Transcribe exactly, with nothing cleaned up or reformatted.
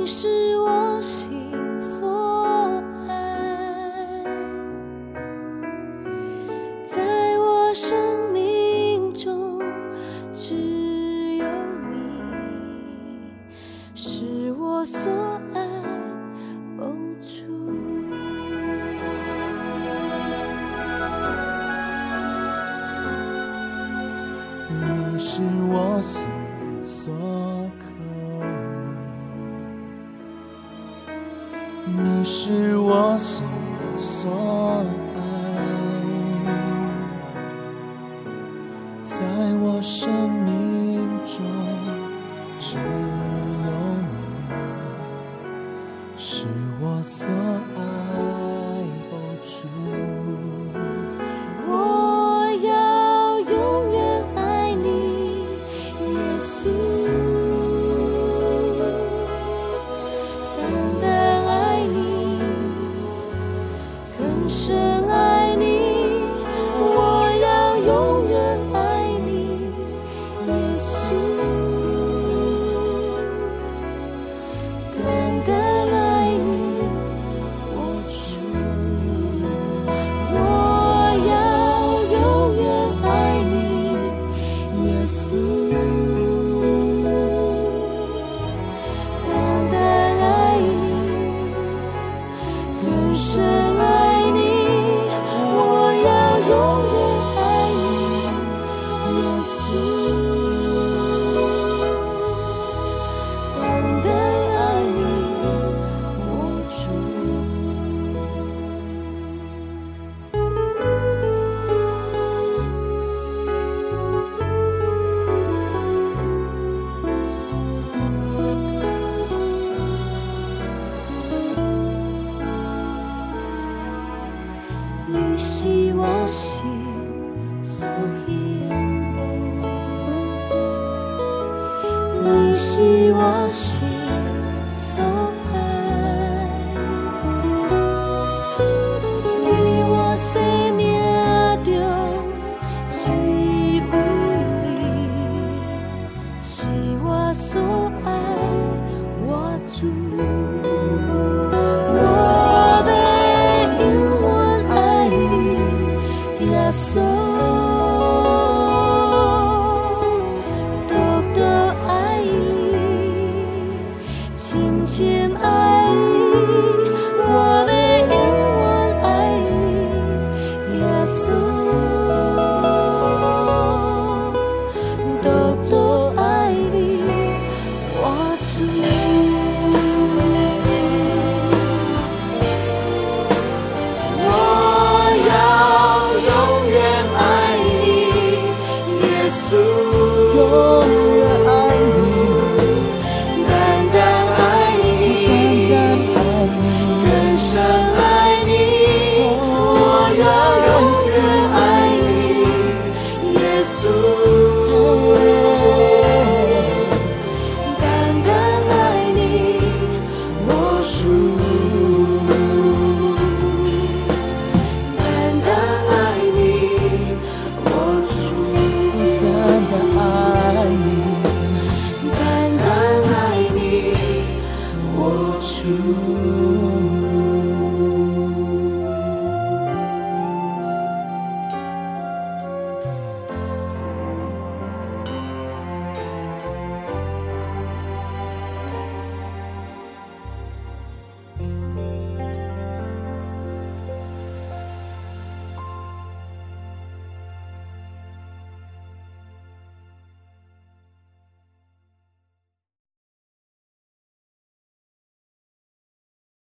你是我心所爱，在我生命中只有你是我所爱永驻。 你是我心所渴慕，你是我心所爱，在我生命中只有你是我所爱哦主。 我要永远爱你，耶稣，单单爱你，更深爱你。我要永远爱你，耶稣，单单爱你，我主。我要永远爱你，耶稣，单单爱你，更深爱你。我要永远爱你，耶稣，单单爱你，我主。你是我心所向往，你是我心所爱，你我生命中只有你是我所爱，我主。我要永远爱你，耶稣，独独爱你，深深爱你。我要永远爱你，耶稣，独独爱你，我主。 永远爱你， 单单爱你， 单单爱你， 更深爱你。我要永远爱你，耶稣。